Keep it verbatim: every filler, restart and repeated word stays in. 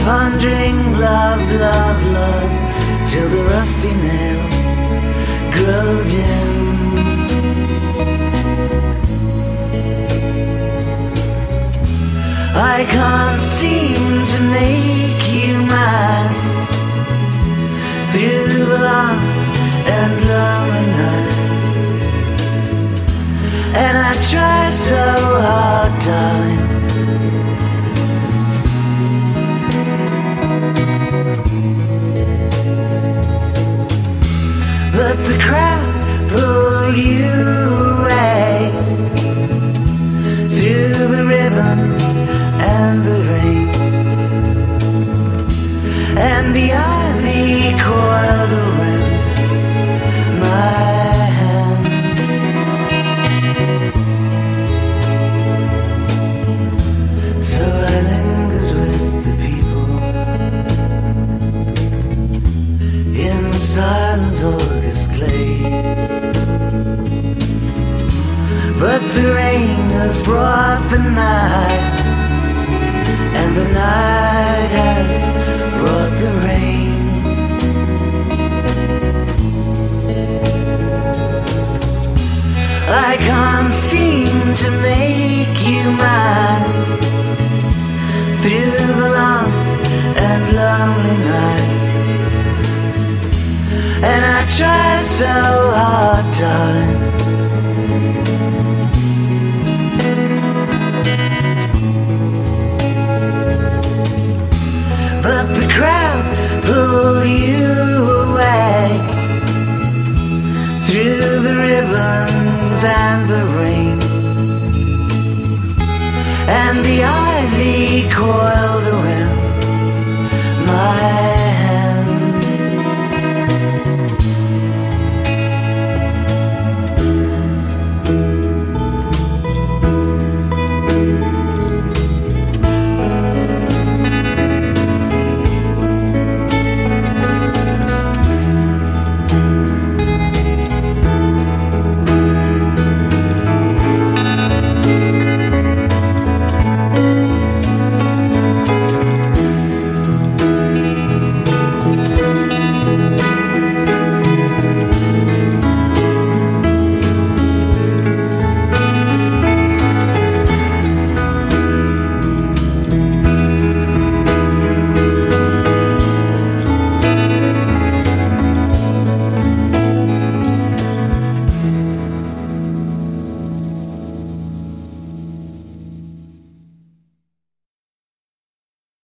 pondering love, love, love, till the rusty nail grow dim. I can't seem to make you mine through the long and lonely night, and I try so hard, darling. But the crowd pulled you away through the ribbons and the rain, and the ivy coiled around my hand. So I lingered with the people in the silent August glade, but the rain has brought the night, and the night has brought the rain. I can't seem to make you mine through the long and lonely night, and I try so hard, darling. But the crowd pulled you away through the ribbons and the rain, and the ivy coiled around my